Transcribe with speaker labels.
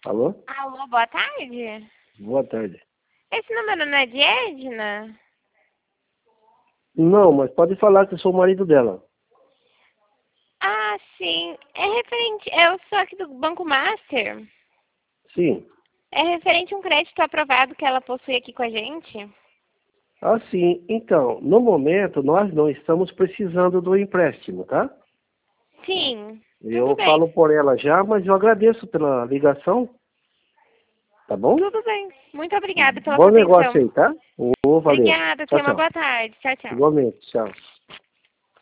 Speaker 1: Alô?
Speaker 2: Alô, boa tarde.
Speaker 1: Boa tarde.
Speaker 2: Esse número não é de Edna?
Speaker 1: Não, mas pode falar que eu sou o marido dela.
Speaker 2: Ah, sim. É referente... Eu sou aqui do Banco Master.
Speaker 1: Sim.
Speaker 2: É referente a um crédito aprovado que ela possui aqui com a gente?
Speaker 1: Ah, sim. Então, no momento, nós não estamos precisando do empréstimo, tá?
Speaker 2: Sim. Tudo
Speaker 1: Eu
Speaker 2: bem.
Speaker 1: falo por ela já, mas eu agradeço pela ligação, tá bom?
Speaker 2: Tudo bem. Muito obrigada pela
Speaker 1: Bom
Speaker 2: sua
Speaker 1: negócio
Speaker 2: atenção.
Speaker 1: aí, tá? Ô, valeu.
Speaker 2: Obrigada.
Speaker 1: Tchau,
Speaker 2: Tenha uma
Speaker 1: tchau.
Speaker 2: boa tarde. Tchau, tchau.
Speaker 1: Igualmente, tchau.